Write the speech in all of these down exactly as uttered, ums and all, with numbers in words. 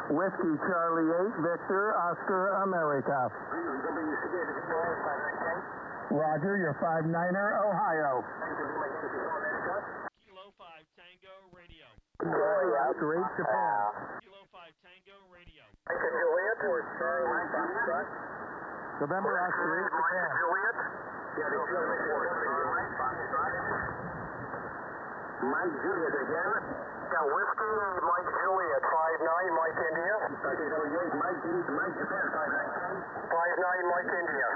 Whiskey Charlie eight, Victor, Oscar, America. Roger, your five niner, Ohio. Kilo five Tango Radio. Oscar eight, Japan. Kilo five Tango Radio. November, Oscar eight, Japan. Mike Juliet again. Yeah, Whiskey, Mike Juliet, five nine, Mike India. Mike, Mike Japan, five nine. five nine, Mike India.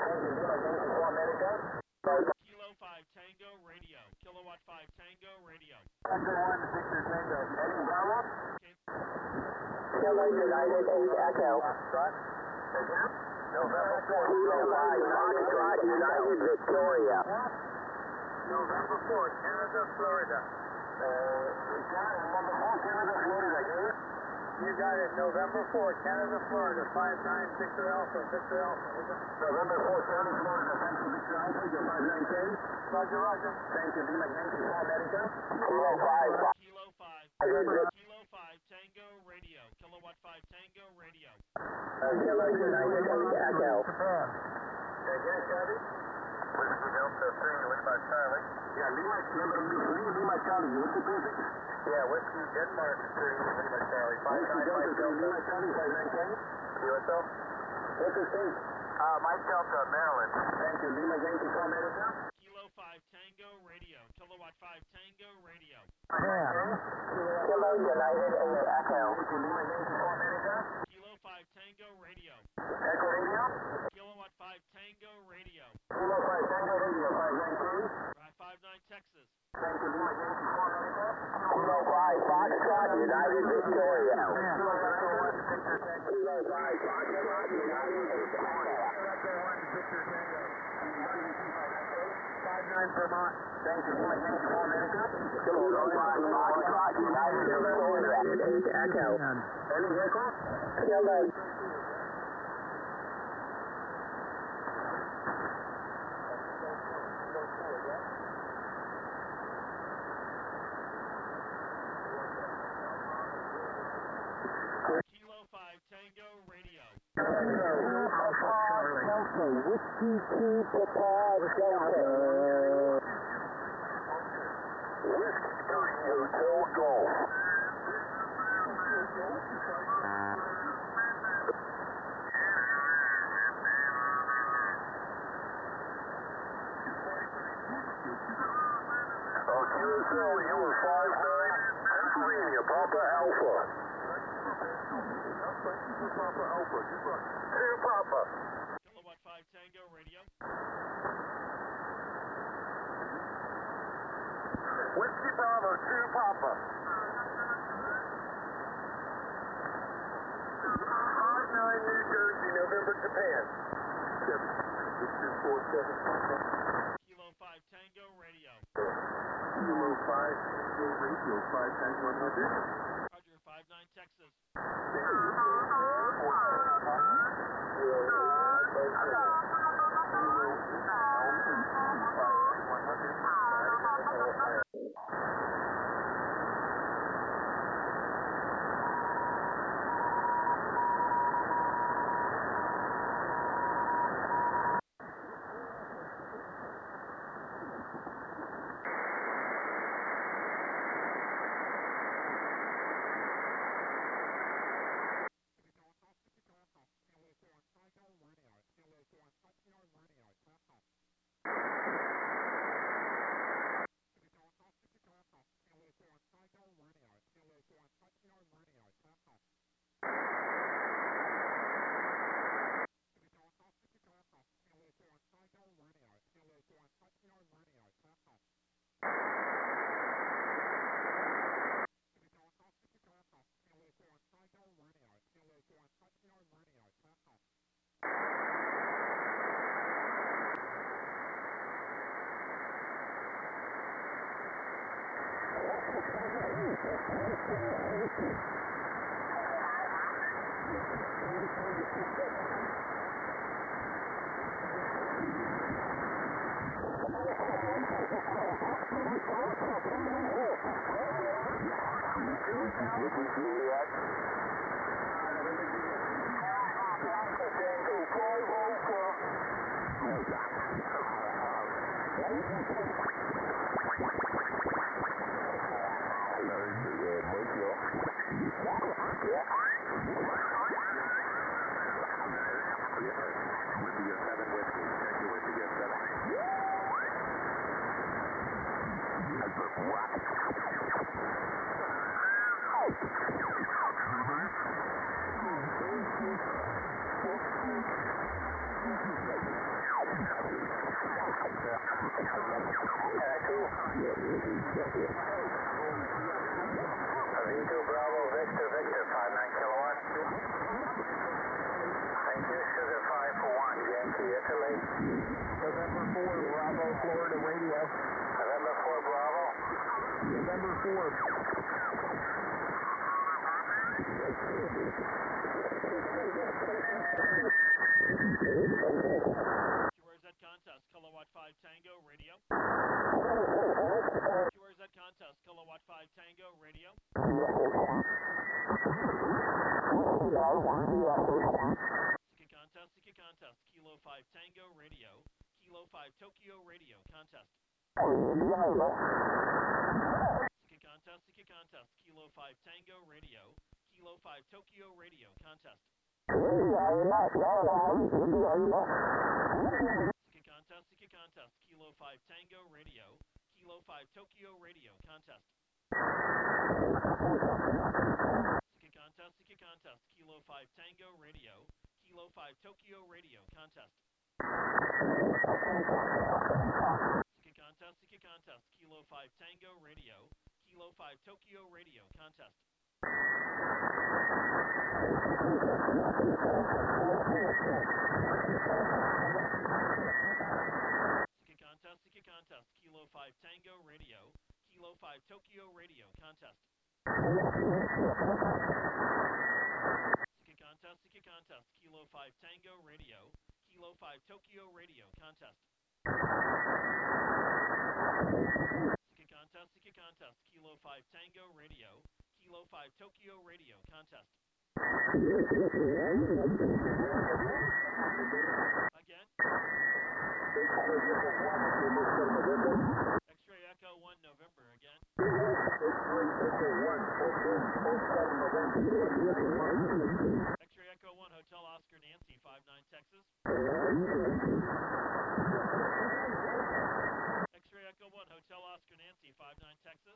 Kilo five Tango Radio. Kilowatt five Tango Radio. Echo one, Victor Tango. Heading downward. Okay. Kilo United eight, Echo. Again? November fourth. Kilo five, Foxtrot United Victoria. November fourth, Canada, Florida. Uh, you got it, November fourth, Canada, Florida, here. You got it, November fourth, Canada, Florida, five nine, Victor Alpha, Victor Alpha. November fourth, Canada, Florida, thank you, Victor Alpha, you're five nine K. Roger, Roger. Thank you, Lima Yankee, Paul America. Kilo five. Kilo five. Kilo five Tango Radio. Kilowatt five Tango Radio. Kilo United eight, Echo. Japan. Again, Chevy. Whiskey Delta three, Lima Charlie. Yeah, Lima, number three, Lima Charlie. What's the prefix? Yeah, Whiskey Denmark three, Lima Charlie. five nine, Mike Delta. Lima Charlie, five nine K. U S O. What's the state? Uh, Mike Delta, Maryland. Thank you. Lima Yankee, Paul America. Kilo five Tango Radio. Kilowatt five Tango Radio. Japan. Kilo United eight, Echo. Lima Yankee, Paul America. Kilo five Tango Radio. Echo Radio. Kilowatt five Tango Radio. Kilo five Tango Radio, five nine K. five nine Texas. Thank you, Lima Yankee, Paul America. Kilo five Foxtrot United Victoria. Kilo one, Victor Tango. Kilo five Foxtrot United Victoria. Echo one, Victor Tango. five nine Vermont. Thank you, Lima Yankee, Paul America. Kilo five Foxtrot United Victoria. eight Echo. Any vehicle? Kilo. Kilo five Tango Radio. Alpha Charlie. Delta, Whiskey two, Papa Delta. Whiskey three, Hotel Golf. Uh, Q S L, you were five nine, Pennsylvania, Papa Alpha. Papa Alpha, two Papa. Kilowatt five Tango Radio. Whiskey Bravo, two Papa. five nine New Jersey, November, Japan. two four seven Papa. Kilo five Tango Radio. Kilo five Tango Radio, five nine one hundred. Roger, five nine Texas. Juliet. V two Bravo, Victor, Victor, five nine kilowatt. Thank you, Sugar five for one, Yankee, Italy. November four, Bravo, Florida radio. November four, Bravo. November four. Q R Z contest, kilowatt five Tango radio. Q R Z contest, kilowatt five Tango radio. Siki contest, Siki contest, kilo five Tango radio. Kilo five Tokyo radio contest. Siki contest, Siki contest, kilo five Tango radio. Kilo five Tokyo radio contest. Siki contest, Siki contest, kilo five Tango radio. Kilo five Tokyo radio contest. Siki contest, Siki contest, kilo five Tango radio. Kilo five Tokyo radio contest. Siki contest, Siki contest, kilo five Tango radio. Kilo five Tokyo radio contest. Siki contest, Siki contest, kilo five Tango radio. Kilo five Tokyo radio contest. Siki contest, Siki contest, kilo five Tango radio. Kilo five Tokyo radio contest. Siki contest, Siki contest, kilo five Tango radio. Kilo five Tokyo radio contest. Again. X-ray Echo one November again. X-ray Echo one Hotel Oscar Nancy five nine Texas. X-ray Echo one Hotel Oscar Nancy five nine Texas.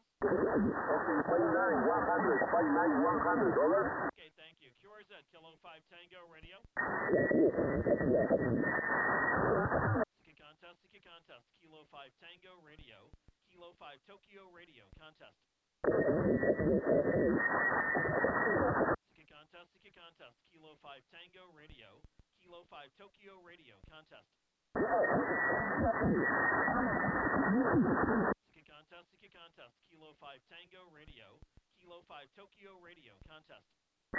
Okay, thank you. Q R Z Kilo five Tango radio. Siki contest, Siki contest, Kilo five Tango radio. Kilo five Tokyo radio contest. Siki contest, Siki contest, Kilo five Tango radio. Kilo five Tokyo radio contest. Siki contest, Siki contest, Kilo five Tango radio. Kilo five Tokyo radio contest.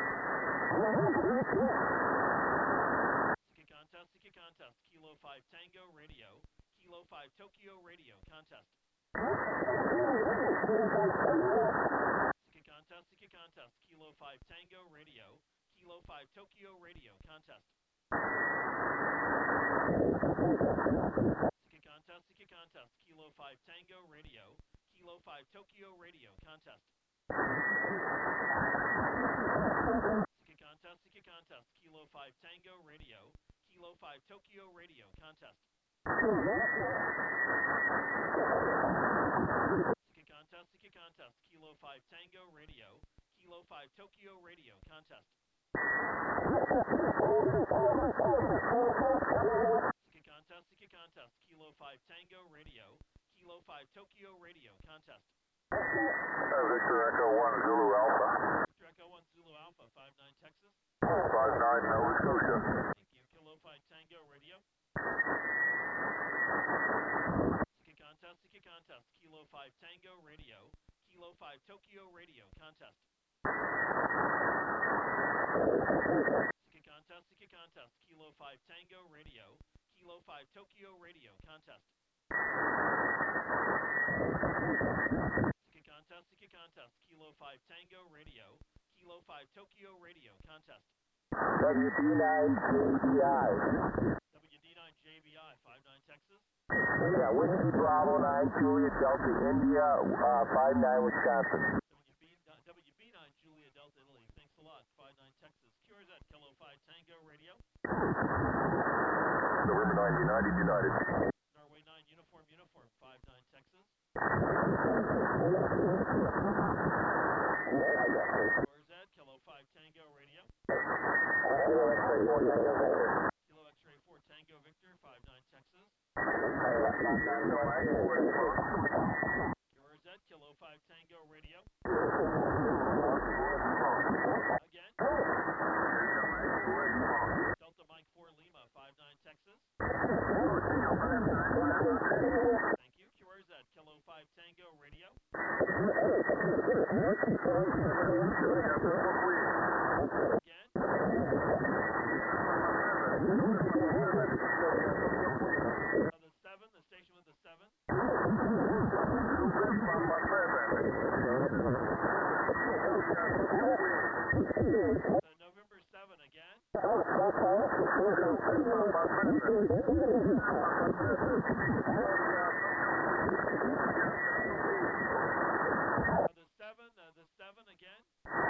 Siki contest, Siki contest, Kilo five Tango radio. Kilo five Tokyo radio contest. Siki contest, Siki contest, Kilo five Tango radio. Kilo five Tokyo radio contest. Siki contest, Siki contest, Kilo five Tango radio. Kilo five Tokyo radio contest. Siki contest, Siki contest, Kilo five Tango radio. Kilo five Tokyo radio contest. Siki contest, Siki contest, Kilo five Tango radio. Kilo five Tokyo radio contest. Siki contest, Siki contest, Kilo five Tango radio. Kilo five Tokyo radio contest. Victor Echo one Zulu Alpha. Victor Echo one Zulu Alpha five nine Texas. five nine Nova Scotia. Thank you. Kilo five Tango radio. Siki contest, Siki contest, Kilo five Tango radio. Kilo five Tokyo radio contest. Siki contest, Siki contest, Kilo five Tango radio. Kilo five Tokyo radio contest. Siki contest, Siki contest, Kilo five Tango radio. Kilo five Tokyo radio contest. W D nine J B I. W D nine J B I five nine Texas. Yeah, Whiskey Bravo nine, Juliet Delta India, uh, five nine Wisconsin. W B, W B nine, Julia Delta Italy. Thanks a lot. five nine Texas. Q R Z, Kilo five Tango Radio. November nine United United. Norway nine, Uniform Uniform, five nine Texas. Q R Z, Kilo five Tango Radio. Kilo X-Ray four Tango Victor, five nine Texas. Q R Z, Kilo five Tango Radio. Again. Delta Mike four Lima, five nine Texas. Thank you. Q R Z, Kilo five Tango Radio. Again. Uh, the seven, the station with the seven. Uh, November seven again. Uh, the seven, uh, the seven again.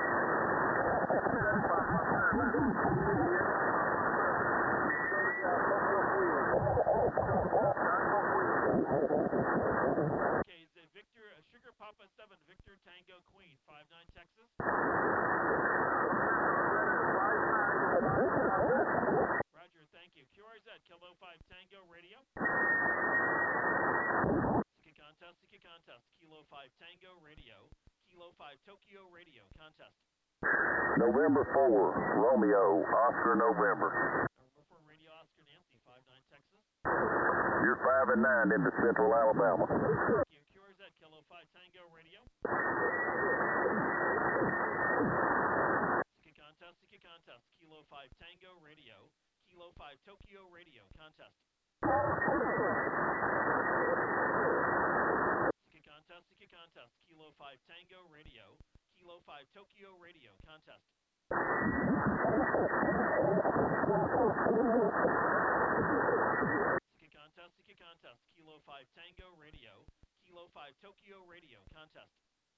Okay, is it Victor, uh, Sugar Papa seven, Victor Tango Queen, five nine Texas? Roger, thank you. Q R Z, Kilo five Tango Radio. Sika contest, Sika contest, Kilo five Tango Radio. Kilo five Tokyo Radio, contest. November four, Romeo, Oscar November. November four, Radio Oscar Nancy, five nine Texas. You're five and nine into Central Alabama. Thank you. Q R Z, Kilo five Tango Radio. Sika contest, Sika contest, Kilo five Tango Radio. Kilo five Tokyo Radio, contest. Sika contest, Sika contest, Kilo five Tango Radio. Kilo five Tokyo Radio, contest. Sika contest, Sika contest, Kilo five Tango Radio. Kilo five Tokyo Radio, contest.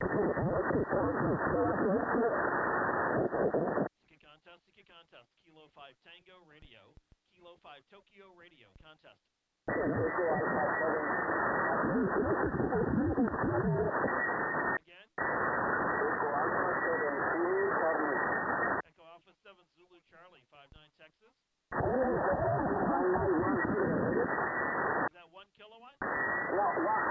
Sika contest, Sika contest, Kilo five Tango Radio. Kilo five Tokyo Radio, contest. Again. Echo Alpha seven Zulu Charlie, five nine Texas. Is that one kilowatt? one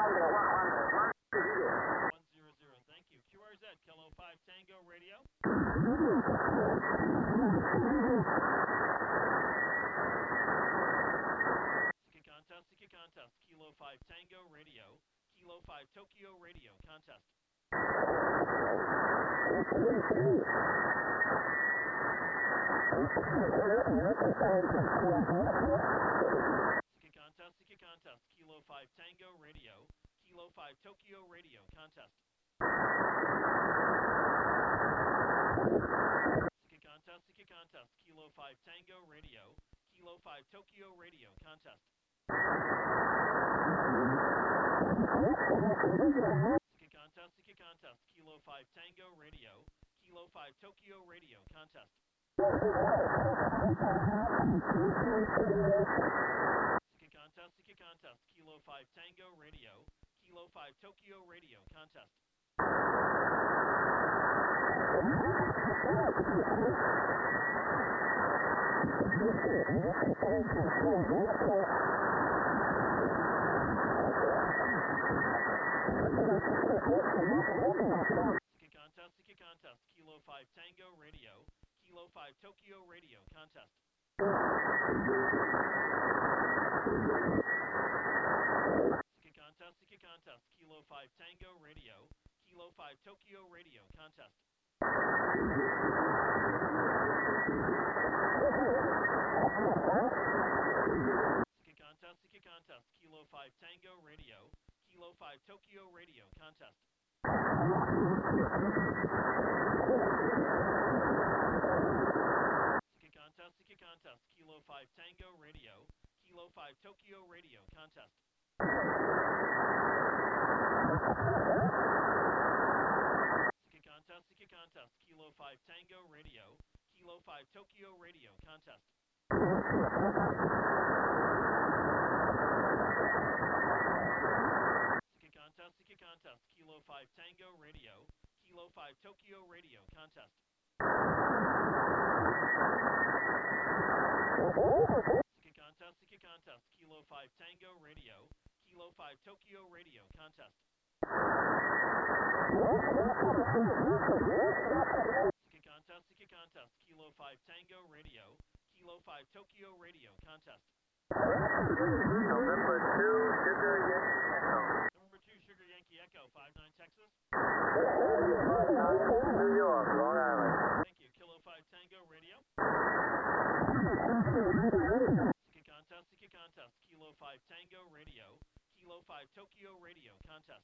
hundred. Thank you. Q R Z, Kilo five Tango Radio. Sika contest, Sika contest, Kilo five Tango Radio. Kilo five Tokyo Radio, contest. Sika contest, Sika contest, Kilo five Tango Radio. Kilo five Tokyo Radio, contest. Sika contest, Sika contest, Kilo five Tango Radio. Kilo five Tokyo Radio, contest. Sika contest, Sika contest, Kilo five Tango Radio. Kilo five Tokyo Radio, contest. Sika contest, Sika contest, Kilo five Tango Radio. Kilo five Tokyo Radio, contest. Sika contest, Sika contest, Kilo five Tango Radio. Kilo five Tokyo Radio, contest. Sika contest, Sika contest, Kilo five Tango Radio. Kilo five Tokyo Radio, contest. Sika contest, Sika contest, Kilo five Tango Radio. Kilo five Tokyo Radio, contest. Sika contest, Sika contest, Kilo five Tango Radio. Kilo five Tokyo Radio, contest. Seeking contest, seeking contest, Kilo five Tango Radio, Kilo five Tokyo Radio, contest. Seeking contest, seeking contest, Kilo five Tango Radio, Kilo five Tokyo Radio, contest. Seeking contest, seeking contest, Kilo five Tango Radio, Kilo five Tokyo Radio, contest. Seeking contest, seeking contest, Kilo five Tango Radio, Kilo five Tokyo Radio, contest. November two, Sugar Yankee Echo. November two, Sugar Yankee Echo, five nine Texas. New York, Long Island. Thank you, Kilo five Tango Radio. Seeking contest, seeking contest, Kilo five Tango Radio, Kilo five Tokyo Radio, contest.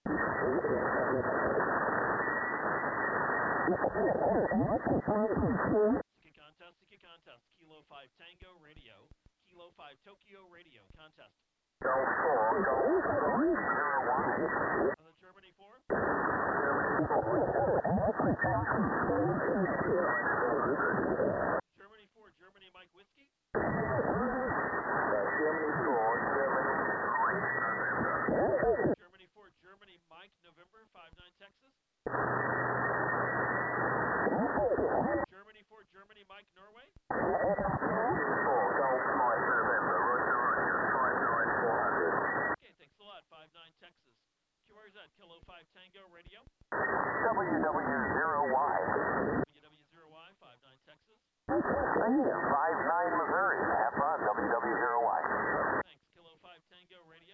Seeking contest, seeking contest, Kilo five Tango Radio, Kilo five Tokyo Radio, contest. Go four, go four, zero one. On the Germany four. Germany four, Germany Mike Whiskey. Germany four, Germany Mike November. Germany four, Germany Mike November, five nine Texas. Germany four, Germany Mike Norway. four, Golf Mike November, Roger, Roger, five nine four hundred. Okay, thanks a lot, five nine Texas. Q R Z, Kilo five Tango Radio. W W zero Y. W W zero Y, five nine Texas. five nine Missouri, have fun, W W zero Y. Thanks, Kilo five Tango Radio.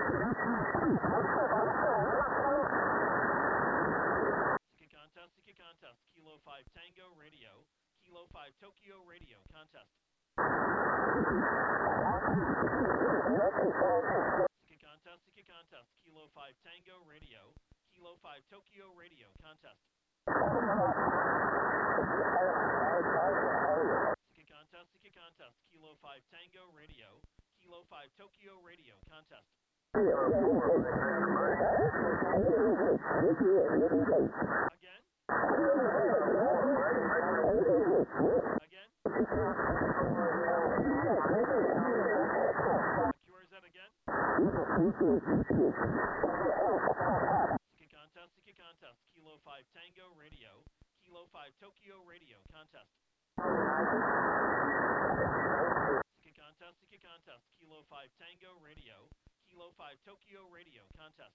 Seeking contest, seeking contest, Kilo five Tango Radio, Kilo five Tokyo Radio, contest. Seeking contest, seeking contest, Kilo five Tango Radio, Kilo five Tokyo Radio, contest. Seeking contest, seeking contest, Kilo five Tango Radio, Kilo five Tokyo Radio, contest. Again? Again? Q R Z again? Seeking contest, seeking contest, Kilo five Tango Radio, Kilo five Tokyo Radio, contest. Seeking contest, seeking contest, Kilo five Tango Radio, Kilo five Tokyo Radio, contest.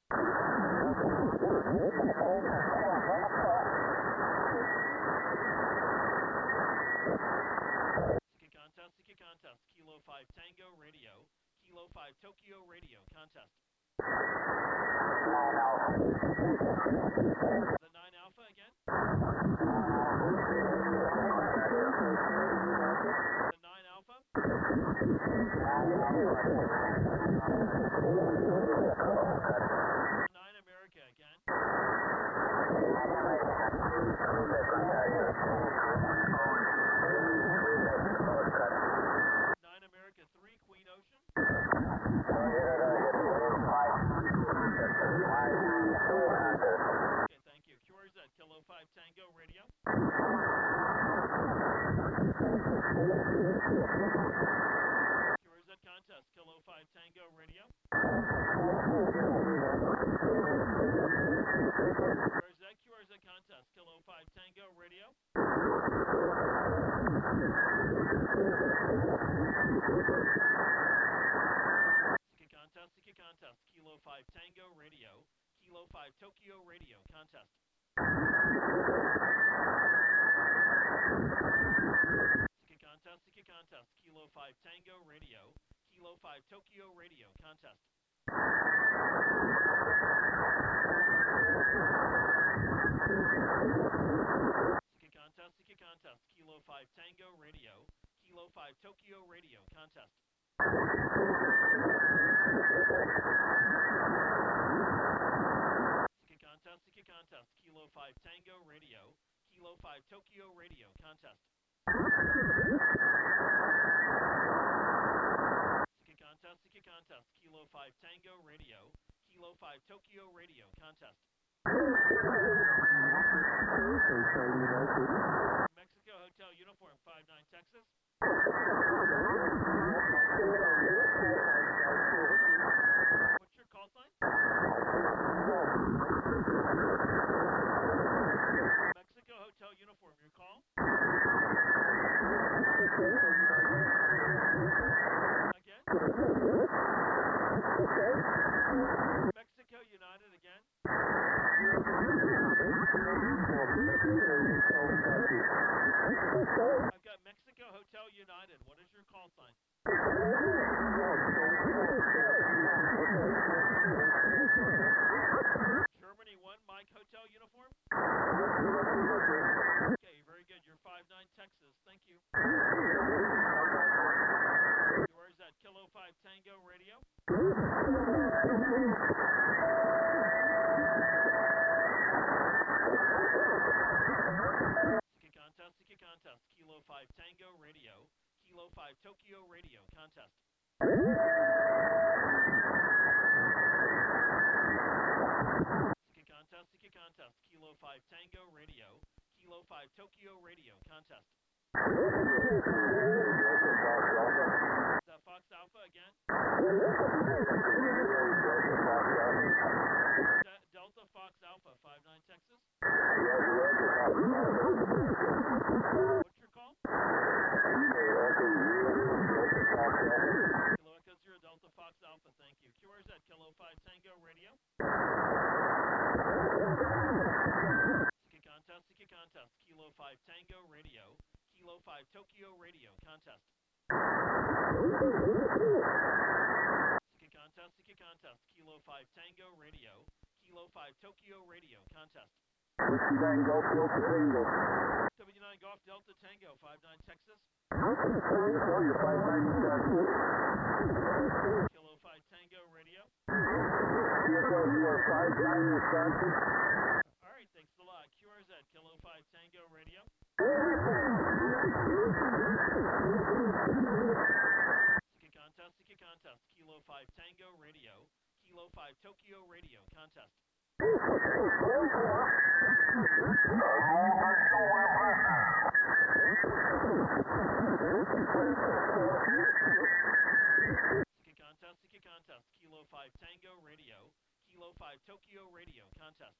Seeking contest, seeking contest, Kilo five Tango Radio, Kilo five Tokyo Radio, contest. The nine Alpha again? The nine Alpha? The nine America again? nine America three, Queen Ocean? Okay, thank you. Q R Z, Kilo five Tango Radio. Q R Z contest, Kilo five Tango Radio. Q R Z, Q R Z contest, Kilo five Tango Radio. Seeking contest, seeking contest, Kilo five Tango Radio, Kilo five Tokyo Radio, contest. Seeking contest, seeking contest, Kilo five Tango Radio, Kilo five Tokyo Radio, contest. Seeking contest, seeking contest, Kilo five Tango Radio, Kilo five Tokyo Radio, contest. Seeking contest, seeking contest, Kilo five Tango Radio, Kilo five Tokyo Radio, contest. Seeking contest, Sticky Contest, Kilo five Tango Radio, Kilo five Tokyo Radio Contest. Mexico Hotel Uniform five nine Texas. What's your call sign? Mexico Hotel Uniform, your call? Again? Mexico United again? I've got Mexico Hotel United. What is your call sign? Germany one, Mike Hotel Uniform? Okay, very good. You're five nine Texas. Thank you. Where is that? Kilo five Tango Radio? Sticky Contest, Sticky Contest, Kilo five Tango Radio, Kilo five Tokyo Radio Contest. Sticky Contest, Sticky Contest, Kilo five Tango Radio, Kilo five Tokyo Radio Contest. Is that Fox Alpha again? De Delta Fox Alpha, five nine Texas? What's your call? Kilo Echo Zero Delta Fox Alpha, thank you. Q R Z, Kilo five Tango Radio? Sticky Contest, Sticky Contest, Kilo five Tango Radio, Kilo five Tokyo Radio Contest. Sticky Contest, Sticky Contest, Kilo five Tango Radio, Kilo five Tokyo Radio Contest. Tango, Delta Tango. W nine Golf Delta Tango, five nine Texas. You're five nine Texas. Kilo five Tango Radio. Yes, you are five nine Wisconsin. All right, thanks a lot. Q R Z, Kilo five Tango Radio. Sticky Contest, Sticky Contest, Kilo five Tango Radio, Kilo five Tokyo Radio Contest. Sticky Contest, Sticky Contest, Kilo five Tango Radio, Kilo five Tokyo Radio Contest.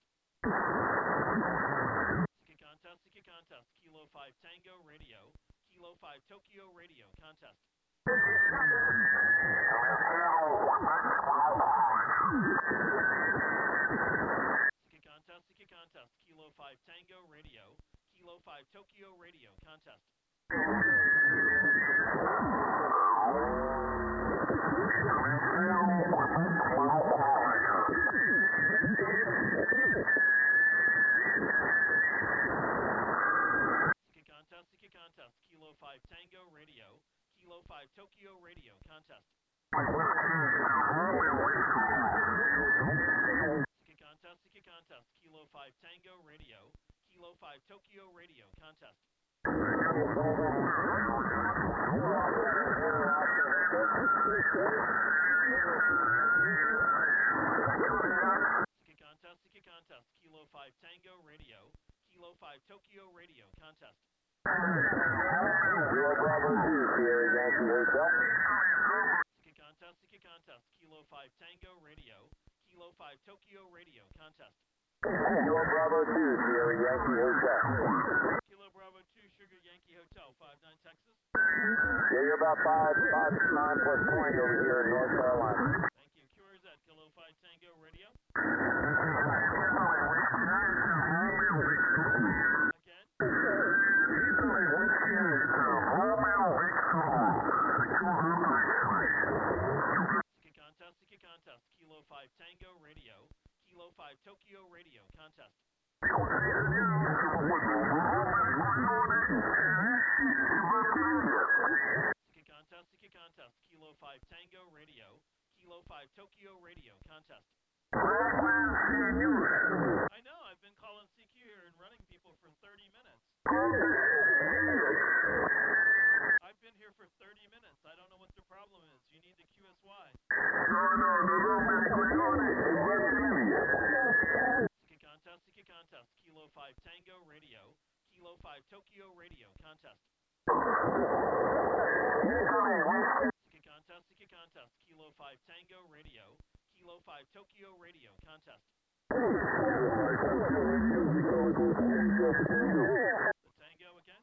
Sticky Contest, Sticky Contest, Kilo five Tango Radio, Kilo five Tokyo Radio Contest. Sticky Contest, Sticky Contest, Kilo five Tango Radio, Kilo five Tokyo Radio Contest. Sticky Contest, Sticky Contest, Kilo five Tango Radio, Kilo five Tokyo Radio Contest. Sticky Contest, Sticky Contest, Kilo five Tango Radio, Kilo five Tokyo Radio Contest. Sticky Contest, Sticky Contest, Kilo five Tango Radio, Kilo five Tokyo Radio Contest. Sticky Contest, Sticky Contest, Kilo five Tango Radio, Kilo five Tokyo Radio Contest. Kilo Bravo two, Sierra Yankee Hotel. Kilo Bravo two, Sugar Yankee Hotel, five nine Texas. Yeah, you're about five, five, nine plus point over here in North Carolina. Thank you. Q R Z, Kilo five Tango Radio. Again. Sticky Contest, Sticky Contest, Kilo five Tango Radio, Kilo five Tokyo Radio Contest. Sticky Contest, Sticky Contest, Kilo five Tango Radio, Kilo five Tokyo Radio Contest. I know, I've been calling C Q here and running people for thirty minutes. I've been here for thirty minutes. I don't know what the problem is. You need the Q S Y. no, non rompere i coglioni e vattene via. Seeking contest, seeking contest, Kilo five Tango Radio, Kilo five Tokyo Radio, contest. Seeking contest, seeking contest, Kilo five Tango Radio, Kilo five Tokyo Radio, contest. The Tango again?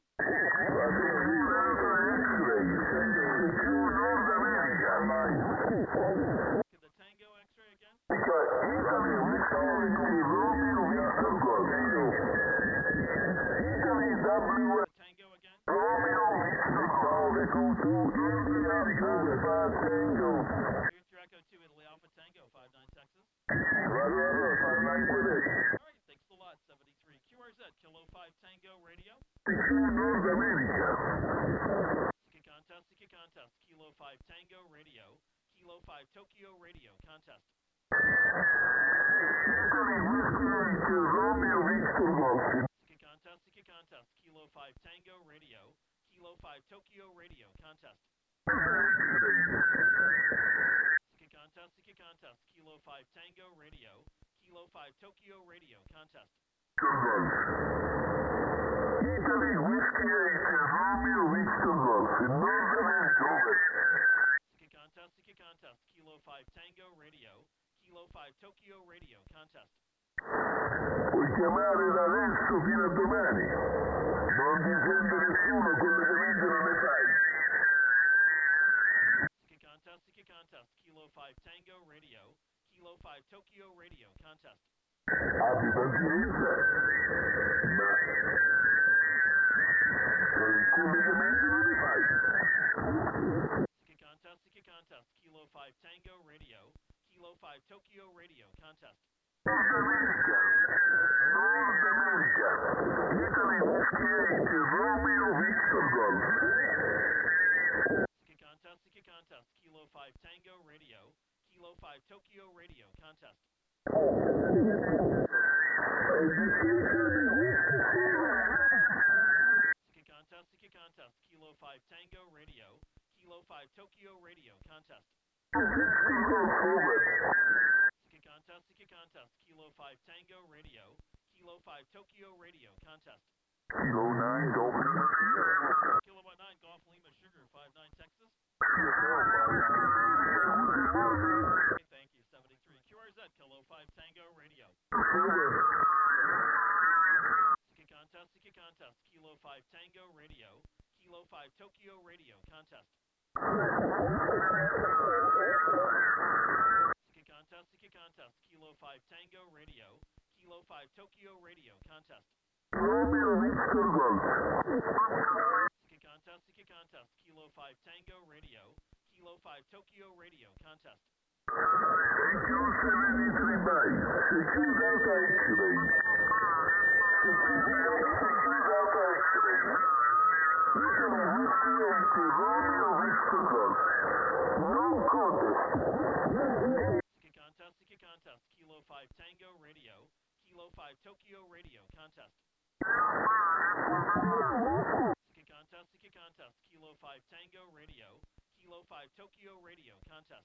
Get the Tango X-ray again? The Tango again? Here's your Echo two Italy Alpha Tango, five nine Texas. Alright, thanks a lot, seventy-three. Q R Z, Kilo five Tango Radio. Seeking contest, seeking contest, Kilo five Tango Radio, Kilo five Tokyo Radio, contest. Seeking contest, seeking contest, Kilo five Tango Radio, Kilo five Tokyo Radio, contest. Seeking contest, seeking contest, Kilo five Tango Radio, Kilo five Tokyo Radio, contest. Seeking contest, seeking contest, Kilo five Tango Radio, Kilo five Tokyo Radio, contest. Puoi chiamare da adesso fino a domani. Non ti sente nessuno, quello che vince non ne fai. Seeking contest, seeking contest, Kilo five Tango Radio, Kilo five Tokyo Radio, contest. Abbi pazienza, ma i collegamenti non li fai. Seeking contest, seeking contest, Kilo five Tango Radio, Kilo five Tokyo Radio, contest. Nord America, Nord America, Italy Whiskey eight, Romeo Victor Golf. Seeking contest, seeking contest, Kilo five Tango Radio, Kilo five Tokyo Radio, contest. Seeking contest, seeking contest, Kilo five Tango Radio, Kilo five Tokyo Radio, contest. Seeking contest, seeking contest, Kilo five Tango Radio, Kilo five Tokyo Radio, contest. Kilo nine, Golf Lima. Kilo nine, Golf Lima Sugar, five nine Texas. Okay, thank you, seventy-three. Q R Z, Kilo five Tango Radio. Seeking contest, seeking contest, Kilo five Tango Radio, Kilo five Tokyo Radio, contest. Seeking contest, seeking contest, Kilo five Tango Radio, Kilo five Tokyo Radio, contest. Seeking contest, seeking contest, Kilo five Tango Radio, Kilo five Tokyo Radio, contest. Thank you, seventy-three bye. Secure Delta X-ray. Secure Delta X-ray. Italy Whiskey eight, Romeo Victor Golf. No contest. Seeking contest, seeking contest, Kilo five Tango Radio, Kilo five Tokyo Radio, contest. Seeking contest, seeking contest, Kilo five Tango Radio, Kilo five Tokyo Radio, contest.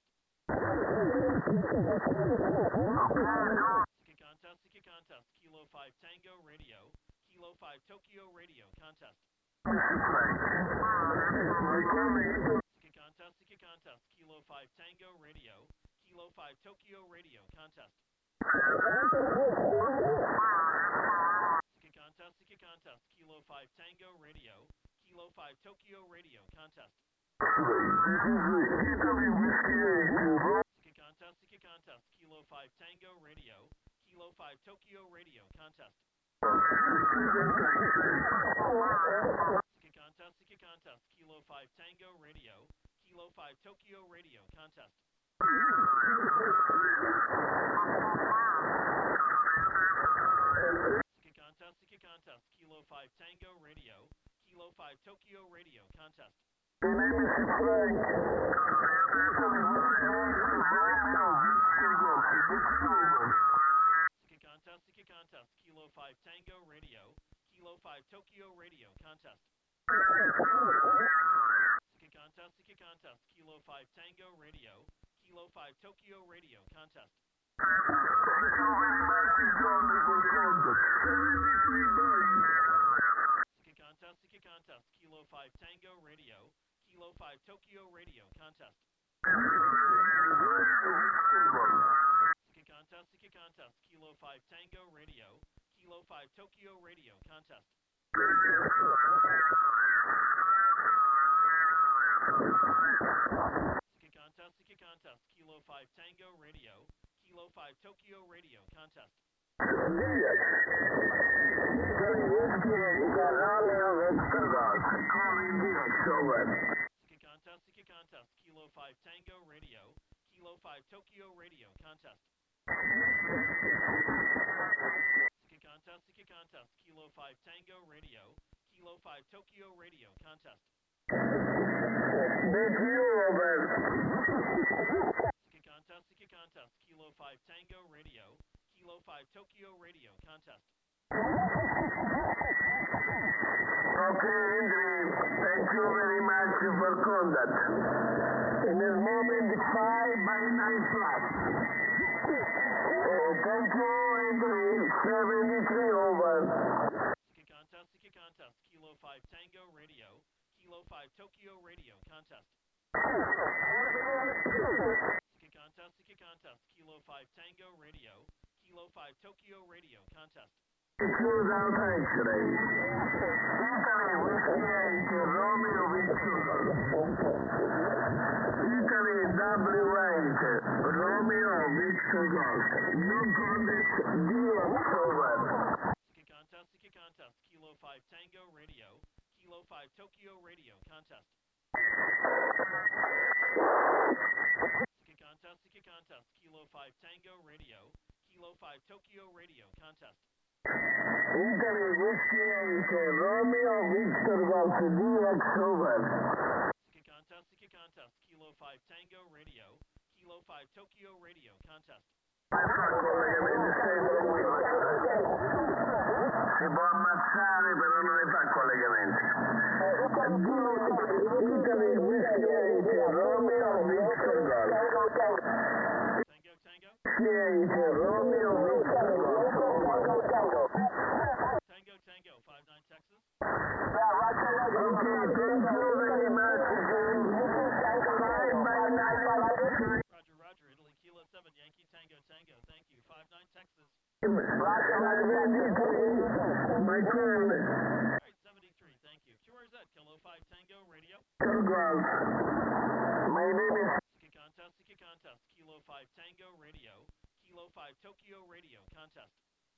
Seeking contest, seeking contest, Kilo five Tango Radio, Kilo five Tokyo Radio, contest. Seeking contest, seeking contest, Kilo five Tango Radio, Kilo five Tokyo Radio, contest. Seeking contest, seeking contest, Kilo five Tango Radio, Kilo five Tokyo Radio, contest. Seeking contest, seeking contest, Kilo five Tango Radio, Kilo five Tokyo Radio, contest. Seeking contest, seeking contest, Kilo five Tango Radio, Kilo five Tokyo Radio, contest. Seeking contest, seeking contest, Kilo five Tango Radio, Kilo five Tokyo Radio, contest. Seeking contest, seeking contest, Kilo five Tango Radio, Kilo five Tokyo Radio, contest. Seeking contest, seeking contest, Kilo five Tango Radio, Kilo five Tokyo Radio contest. Second contest, second contest, Kilo five Tango Radio, Kilo five Tokyo Radio contest. Second contest, second contest, Kilo five Tango Radio, Kilo five Tokyo Radio contest. Second contest, second contest, Kilo five Tango Radio, Kilo five Tokyo Radio contest. Second contest, second contest, Kilo five Tango Radio, Kilo five Tokyo Radio contest. Second contest, second contest, Kilo five Tango Radio, Kilo five Tokyo Radio contest. Second contest, second contest, Kilo five Tango Radio, Kilo five Tokyo Radio contest. Okay, Andrew, thank you very much for contact. In this moment, five by nine flat. Uh, thank you, Andrew, seventy-three over. Second contest, second contest, Kilo five Tango Radio, Kilo five Tokyo Radio contest. Second contest, second contest, Kilo five Tango Radio, Kilo five Tokyo Radio contest. Choose out X-ray. Italy, Whiskey eight, Romeo Victor. Italy, W eight, Romeo Victor Golf. No contest, D X over. Second contest, second contest, Kilo five Tango Radio, Kilo five Tokyo Radio contest. Second contest, second contest, Kilo five Tango Radio, Kilo five Tokyo Radio contest. Italy, Whiskey eight, Romeo Victor Golf, D X over. Second contest, second contest, Kilo five Tango Radio, Kilo five Tokyo Radio contest. Si può ammazzare, però non ne fa collegamenti. Italy, Whiskey eight, Romeo Victor Golf. Tango, Tango. Whiskey eight, Romeo Victor Golf. Tango, Tango, five nine Texas. Okay, thank you very much, Jim. Five by nine. Roger, Roger, Italy, Kilo seven, Yankee Tango, Tango, thank you. five nine Texas. My friend, Alright, seventy-three, thank you. Q R Z, Kilo five Tango Radio. Victor Golf. My name is Second contest, second contest, Kilo five Tango Radio, Kilo five Tokyo Radio contest.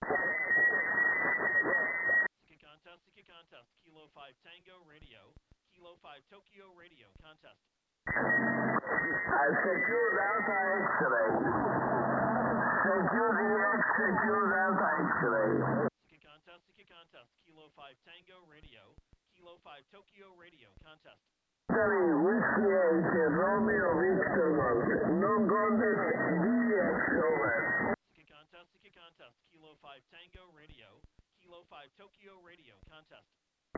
Second contest, second contest, Kilo five Tango Radio, Kilo five Tokyo Radio contest. I secured Alpha X-ray. Secure the X, secured Alpha X-ray. Second contest, second contest, Kilo five Tango Radio, Kilo five Tokyo Radio contest. Italy, Whiskey eight, Romeo Victor Golf. No contest, D X over. Second contest, second contest, Kilo five Tango Radio, Kilo five Tokyo Radio contest.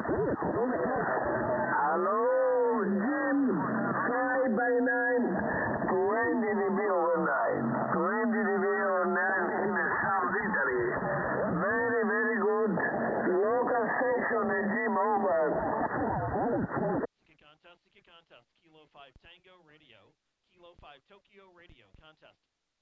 Hello, Jim. five by nine, twenty degrees over nine. twenty degrees over nine in South Italy. Very, very good. Local station, Jim, over. Second contest, second contest, Kilo five Tango Radio, Kilo five Tokyo Radio contest.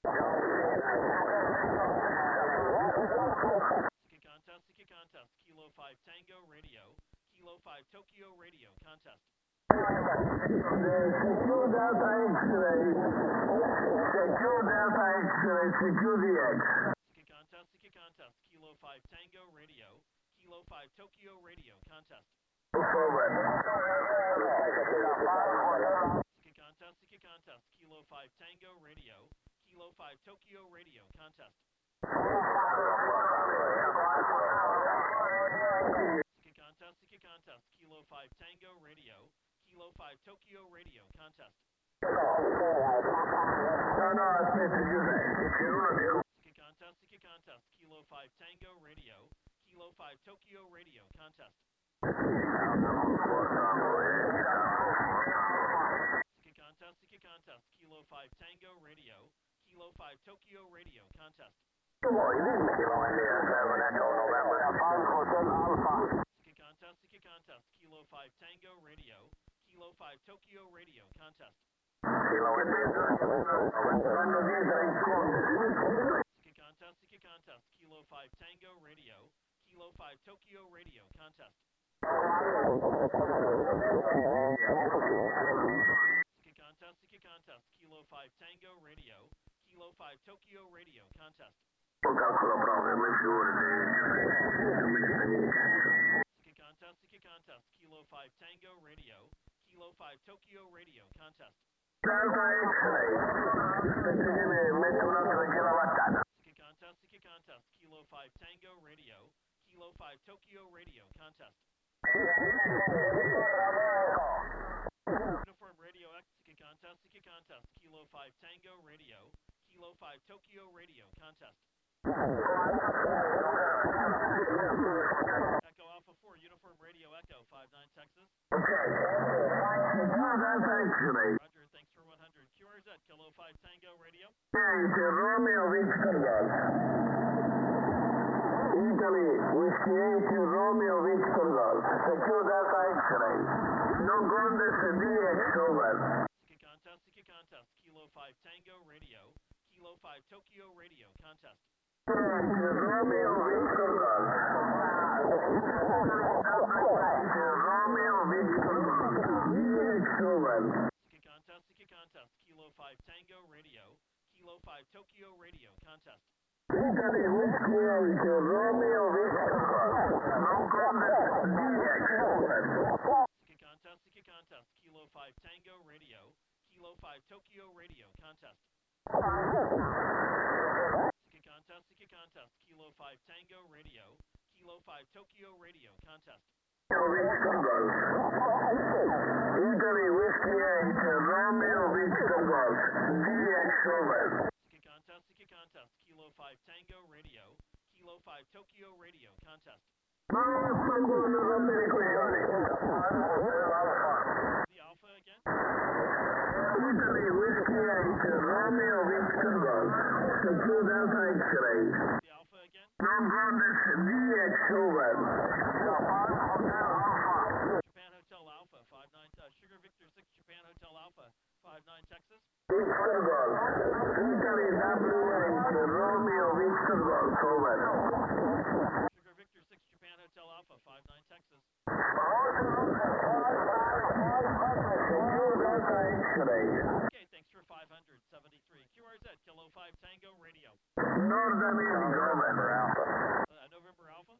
Second contest, second contest, Kilo five Tango Radio, Kilo five Tokyo Radio contest. Secure Delta X-ray. Secure Delta X-ray. Secure the X. Second contest, second contest, Kilo five Tango Radio, Kilo five Tokyo Radio contest. Forward. Second contest, second contest, Kilo five Tango Radio, Kilo five Tokyo Radio contest. Second contest, second contest, Kilo five Tango Radio, Kilo five Tokyo Radio contest. No, no, aspetta, Giuseppe, c'è uno che... Second contest, second contest, Kilo five Tango Radio, Kilo five Tokyo Radio contest. Second contest, second contest, Kilo five Tango Radio. Kilo five Tokyo Radio contest. Voi, dimmi. Kilo India, seven Echo, November. five Hotel Alpha. Sticky contest, sticky contest. Kilo five Tango Radio. Kilo five Tokyo Radio contest. Kilo India, November dietro in Conte. Sticky contest, sticky contest. Kilo five Tango Radio. Kilo five Tokyo Radio contest. Sticky contest, sticky contest. Kilo five Tango Radio. Kilo five Tokyo Radio contest. Un calcolo proprio, mi figurati, non me ne frega di cazzo. Sticky contest, sticky contest. Kilo five Tango Radio. Kilo five Tokyo Radio contest. Delta X-Ray, penso che mi metto un'altra chilowattata. Sticky contest, sticky contest. Kilo five Tango Radio. Kilo five Tokyo Radio contest. Uniform Radio X, sticky contest, sticky contest. Kilo five Tango Radio. Kilo five Tokyo Radio contest. Echo Alpha four, Uniform Radio Echo, five nine Texas. Okay. Delta X-Ray. Roger, thanks for one hundred. Q R Z, Kilo five Tango Radio. eight Romeo Victor Golf. Italy, Whiskey eight Romeo Victor Golf. Secure Delta X-Ray. No contest D X over. Sticky contest, sticky contest. Kilo five Tango Radio. Kilo five Tokyo Radio contest. Romeo Victor Golf. Romeo Victor Golf. D X over. Sticky contest, sticky contest. Kilo five Tango Radio. Kilo five Tokyo Radio contest. Italy, Whiskey eight Romeo Victor Golf. No contest D X over. Sticky contest, sticky contest. Kilo five Tango Radio. Kilo five Tokyo Radio contest. Sticky contest, sticky contest. Kilo five Tango Radio. Kilo five Tokyo Radio contest. Victor Golf. Italy, Whiskey eight Romeo Victor Golf. D X over. Sticky contest, sticky contest. Kilo five Tango Radio. Kilo five Tokyo Radio contest. Ma vaffanculo, non rompere i coglioni. The Alpha again. Italy, Whiskey eight Romeo Victor Golf. Secure Delta X-Ray. The Alpha again. Non contest D X over. Japan Hotel Alpha, five nine, uh, Sugar Victor six, Japan Hotel Alpha, five nine Texas. Victor Golf. Italy, W eight Romeo Victor Golf over. Sugar Victor six, Japan Hotel Alpha, five nine Texas. Secure Delta X-Ray. Okay, thanks for five hundred seventy-three. Q R Z, Kilo five Tango Radio. North America over. Uh, November Alpha.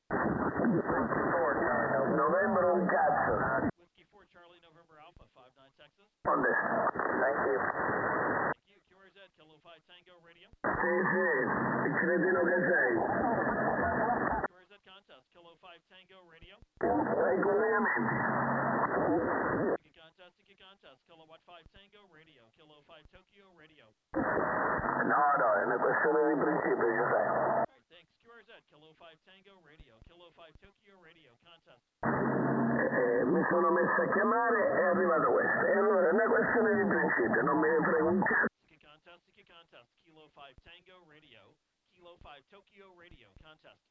November un cazzo. Whiskey four, Charlie, November Alpha, five nine Texas. Onde? Thank you. Thank you. Q R Z, Kilo five Tango Radio. Sì, sì, il cretino che sei. Q R Z contest, Kilo five Tango Radio. Fai i collegamenti. Sticky contest, sticky contest, Kilowatt five Tango Radio, Kilo five Tokyo Radio. No, no, è una questione di principio, Giuseppe. Alright, thanks. Q R Z, Kilo five Tango Radio, Kilo five Tokyo Radio contest. Eh, mi sono messo a chiamare e è arrivato questo. E allora è una questione di principio, non me ne frega un cazzo. Sticky contest, sticky contest, Kilo five Tango Radio, Kilo five Tokyo Radio contest.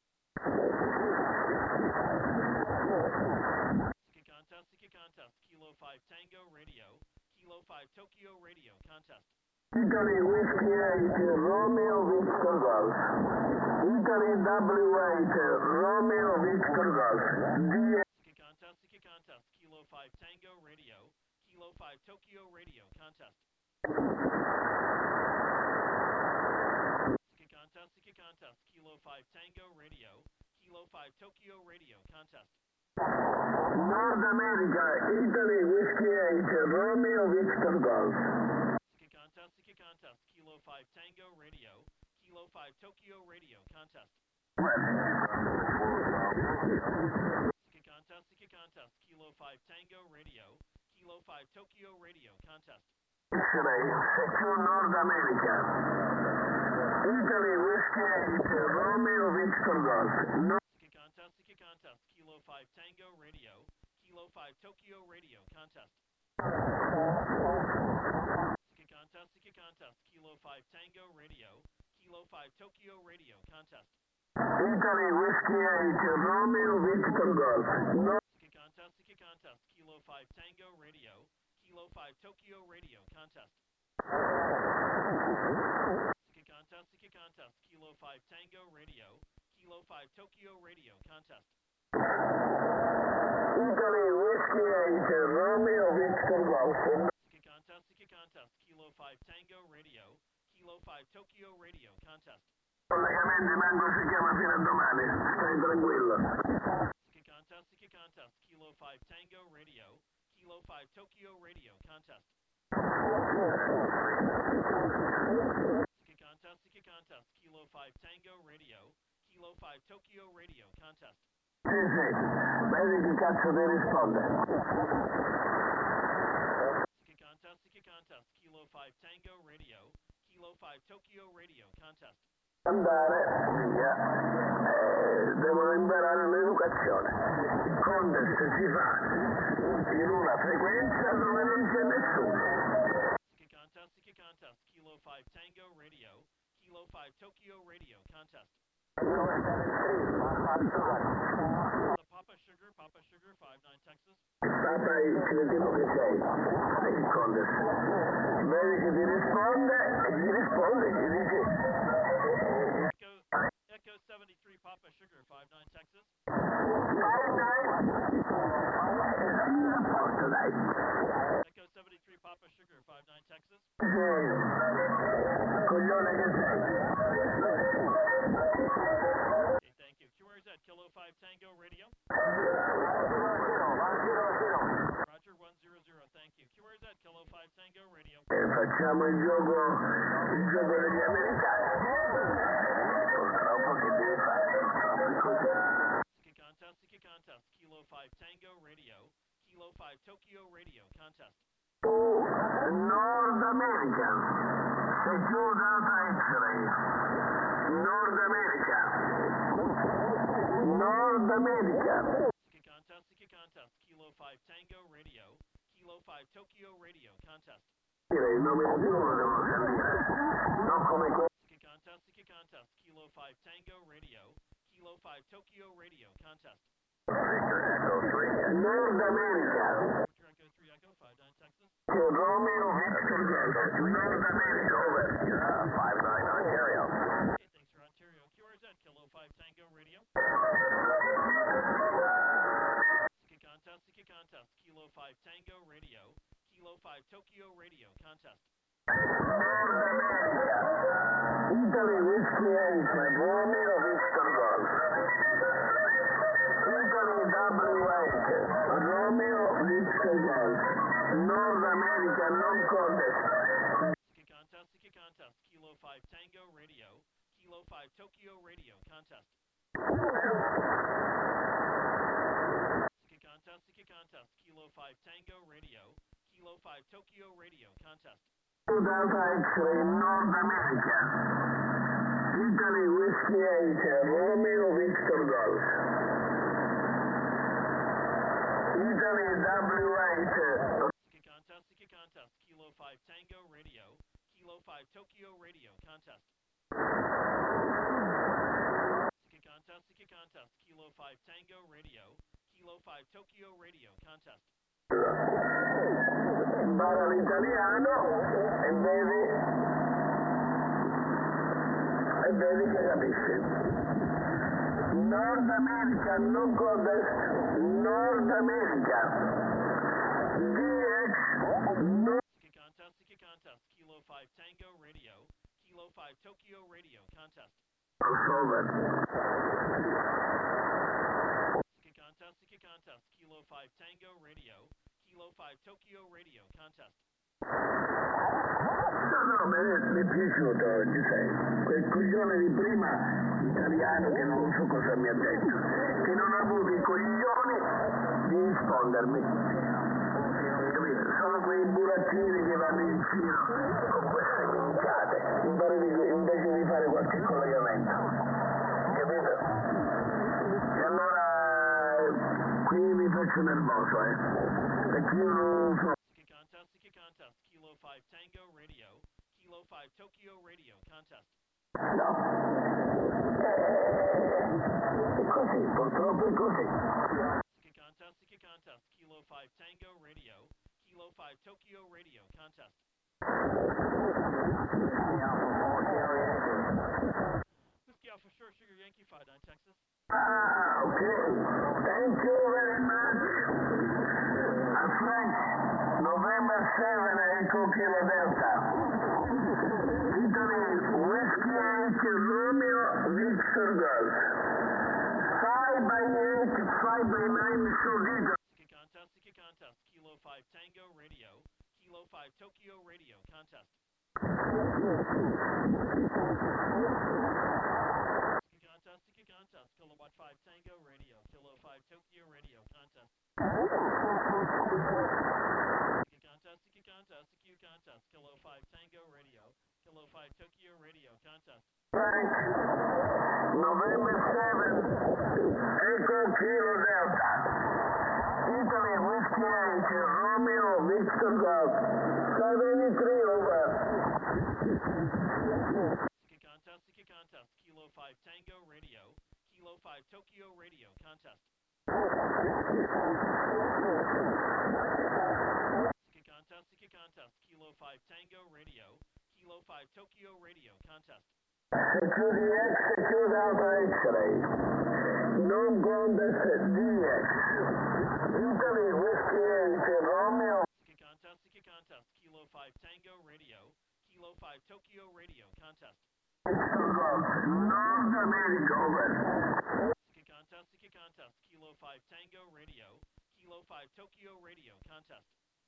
Sticky contest, sticky contest, Kilo five Tango Radio, Kilo five Tokyo Radio contest. Italy, Whiskey eight Romeo Victor Golf. Italy, W eight Romeo Victor Golf. D X. Sticky contest, sticky contest, Kilo five Tango Radio, Kilo five Tokyo Radio contest. Sticky contest, sticky contest, Kilo five Tango Radio, Kilo five Tokyo Radio contest. North America, Italy, Whiskey eight Romeo Victor Golf. Sticky contest, sticky contest, Kilo five Tango Radio, Kilo five Tokyo Radio contest. Sticky contest, sticky contest, Kilo five Tango Radio, Kilo five Tokyo Radio contest. X-Ray, secure North America. Italy, Whiskey eight Romeo Victor Golf. No. Sticky contest, sticky contest, Kilo five Tango Radio, Kilo five Tokyo Radio contest. Sticky contest, sticky contest, Kilo five Tango Radio, Kilo five Tokyo Radio contest. Italy Whiskey eight, Romeo Victor Golf. No. Sticky contest, sticky contest, Kilo five Tango Radio, Kilo five Tokyo Radio contest. Sticky contest, sticky contest, Kilo five Tango Radio, Kilo five Tokyo Radio contest. Italy Whiskey eight, Romeo Victor Golf. Sticky contest, sticky contest, Kilo five Tango Radio, Kilo five Tokyo Radio contest. Collegamenti manco si chiama fino a domani, stai tranquillo. Sticky contest, sticky contest, Kilo five Tango Radio, Kilo five Tokyo Radio contest. Sticky contest, sticky contest, Kilo five Tango Radio, Kilo five Tokyo Radio contest. Sì, sì, vedi che cazzo ti risponde. Sticky contest, sticky contest, Kilo five Tango Radio, Kilo five Tokyo Radio contest. Andare, via. Eh, devono imparare l'educazione. Il contest si fa in una frequenza dove non c'è nessuno. Sticky contest, sticky contest, Kilo five Tango Radio, Kilo five Tokyo Radio contest. The Papa Sugar, Papa Sugar five nine Texas. Papa, il cretino che sei, il contest. Vedi che ti risponde e gli risponde e gli dice... Echo, Echo seventy-three Papa Sugar five nine Texas. five nine. Porto, dai. Echo seventy-three Papa Sugar five nine Texas. Sì, coglione che sei. Okay, thank you. Q R Z Kilo five Tango Radio. Roger one zero zero, thank you. Q R Z Kilo five Tango Radio. E facciamo il gioco, il gioco degli americani. Purtroppo che devi fare, purtroppo è così. Sticky contest, sticky contest, Kilo five Tango Radio, Kilo five Tokyo Radio contest. Nord America, secured data X-ray. Nord America. Nord America. Sticky contest, sticky contest, Kilo five Tango Radio, Kilo five Tokyo Radio contest. Il nome di uno devo sentire, non come quello. Sticky contest, sticky contest, Kilo five Tango Radio, Kilo five Tokyo Radio contest. Nord America. Victor Echo three Echo five nine Texas. Romeo Victor Golf. Nord America, over. five nine Ontario. Okay, thanks for Ontario. Q R Z Kilo five Tango Radio. Sticky contest, sticky contest, Kilo five Tango Radio, Kilo five Tokyo Radio contest. Nord America. Italy Whiskey eight, Romeo Victor Golf. Italy W eight, Romeo Victor Golf. Nord America non contest. Sticky contest, sticky contest, Kilo five Tango Radio, Kilo five Tokyo Radio contest. Sticky contest, sticky contest, Kilo five Tango Radio, Kilo five Tokyo Radio contest. Delta X-ray Nord America. Italy Whiskey eight, Romeo Victor Golf. Italy W eight. Sticky contest, sticky contest, Kilo five Tango Radio, Kilo five Tokyo Radio contest. Sticky contest, sticky contest, Kilo five Tango Radio, Kilo five Tokyo Radio contest. Impara l'italiano e vedi e vedi che capisci. Nord America non contest. Nord America. D X no. Sticky contest, sticky contest, Kilo five Tango Radio, Kilo five Tokyo Radio contest. Crossover. Sticky contest, sticky contest, Kilo five Tango Radio, Kilo five Tokyo Radio contest. No, no, mi è, mi è piaciuto oggi, sai. Quel coglione di prima, italiano, che non so cosa mi ha detto, che non ha avuto i coglioni di rispondermi. Capito? Sono quei burattini che vanno in giro con queste minchiate, invece di fare qualche collegamento. Capito? E allora qui mi faccio nervoso, eh. Perché io non so. contest, Sticky contest, Kilo five Tango Radio, Kilo five Tokyo Radio, contest. No. È così, purtroppo è così. Sticky contest, Sticky contest, Kilo five Tango Radio, Kilo five Tokyo Radio, contest. Whiskey Alpha Short Sugar Yankee five nine Texas. Ah, okay. Thank you very much. Uh, Frank, November seventh, Echo Kilo Delta. Italy, Whiskey eight, Romeo, Victor Golf. five by eight, five by nine, Sovito. Sticky contest, Sticky contest, Kilo five Tango Radio, Kilo five Tokyo Radio, contest. Sticky contest, Sticky contest, Kilowatt five Tango Radio, Kilo five Tokyo Radio, contest. Sticky contest, Sticky contest, Sticky contest, Kilo five Tango Radio, Kilo five Tokyo Radio, contest. Frank, November seventh, Echo Kilo Delta. Italy, Whiskey eight, Romeo, Victor Golf. seventy-three over. Sticky contest, Sticky contest, Kilo five Tango Radio, Kilo five Tokyo Radio, contest. Sticky contest, Sticky contest, Kilo five Tango Radio, Kilo five Tokyo Radio, contest. Security X, Secure Delta X-ray. Non contest D X. Italy, Whiskey eight, Romeo. Sticky contest, Sticky contest, Kilo five Tango Radio, Kilo five Tokyo Radio, contest. Victor Golf, North America, over. Sticky contest, Sticky contest, Kilo five Tango Radio, Kilo five Tokyo Radio, contest.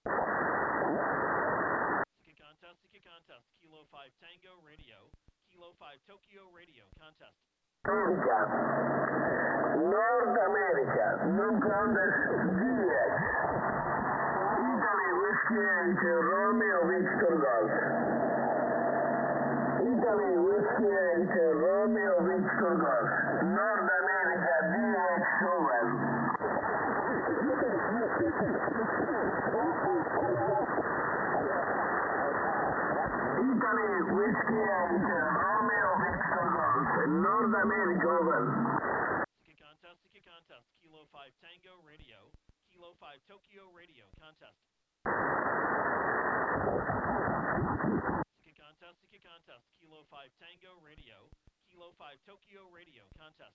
Sticky contest, Sticky contest, Kilo five Tango Radio, Kilo five Tokyo Radio, contest. America. North America, non contest D X. Italy, Whiskey eight, Romeo, Victor Golf. Italy, Whiskey eight, Romeo, Victor Golf. North America, D X, over. Italy, Whiskey eight, Romeo, Victor Golf. North America, over. Sticky contest, Sticky contest, Kilo five Tango Radio, Kilo five Tokyo Radio, contest. Sticky contest, Sticky contest, Kilo five Tango Radio, Kilo five Tokyo Radio, contest.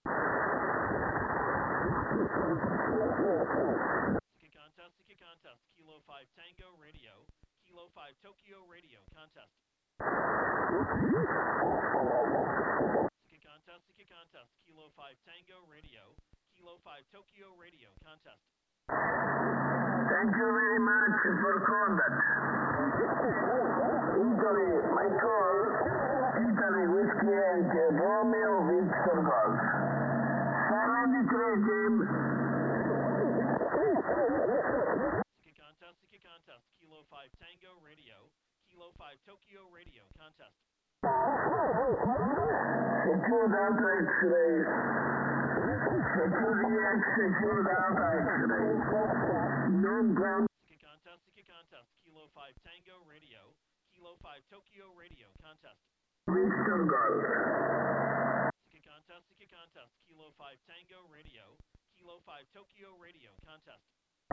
Sticky contest, Sticky contest, Kilo five Tango Radio, Kilo five Tokyo Radio, contest. Sticky contest, Sticky contest, Kilo five Tango Radio, Kilo five Tokyo Radio, contest. Thank you very much for contact. Italy, my call. Italy, Whiskey eight, Romeo, Victor Golf. seventy-three, Jim. Sticky contest, Sticky contest, Kilo five Tango Radio, Kilo five Tokyo Radio, contest. Secure Delta X-ray. Security X, Secure Delta X-ray. Non ground. Sticky contest, Sticky contest, Kilo five Tango Radio, Kilo five Tokyo Radio, contest. Victor Golf. Sticky contest, Sticky contest, Kilo five Tango Radio, Kilo five Tokyo Radio, contest.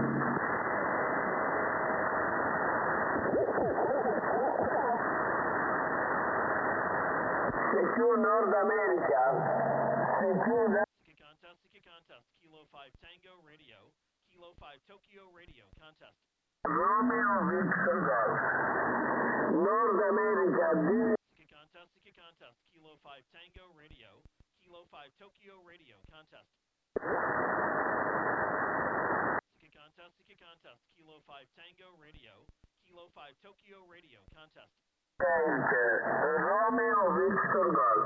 Secure North America. Secure Delta. Sticky contest, Sticky contest, Kilo five Tango Radio, Kilo five Tokyo Radio, contest. Romeo, Victor Golf. North America, D. Sticky contest, Sticky contest, Kilo five Tango Radio, Kilo five Tokyo Radio, contest. Sticky contest, Sticky contest, Kilo five Tango Radio, Kilo five Tokyo Radio, contest. Romeo, Victor Golf.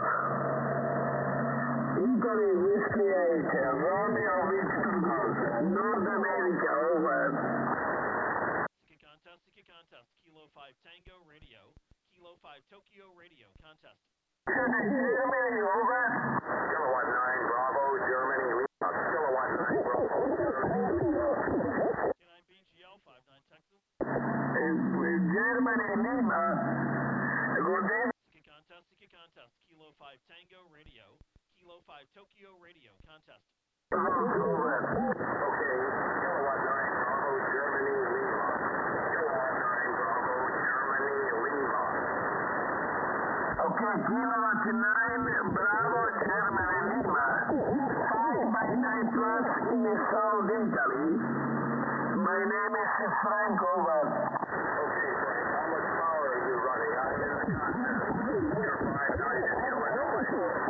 Italy, Whiskey eight, Romeo, Victor Golf. North America, over. Sticky contest, Sticky contest, Kilo five Tango Radio, Kilo five Tokyo Radio, contest. Germany, over. Kilowatt nine, Bravo, Germany, Lima. Kilowatt nine, Bravo. K nine B G L five nine Texas. Germany, Lima. Good day. Seeking contest, seeking contest. Kilo five Tango Radio. Kilo five Tokyo Radio. Contest. Over. Okay, Kilowatt nine Bravo, Germany, Lima. Kilowatt nine Bravo, Germany, Lima. Okay, Kilowatt nine Bravo, Germany, Lima. five by nine plus in South Italy. My name is Frank, over. Okay, Frank, how much power are you running? I'm in the contest. You're five nine in Illinois.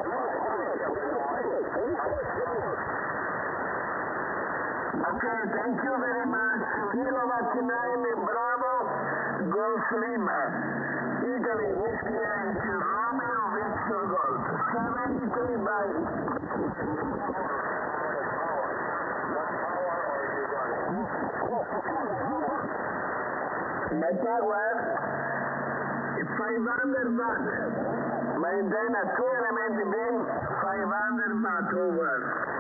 Okay, thank you very much. Kilowatt nine Bravo, Golf Lima. Italy, Whiskey eight, Romeo, Victor Golf. seventy-three by... My power is five hundred watt. Maintain a two element beam, five hundred watt, over.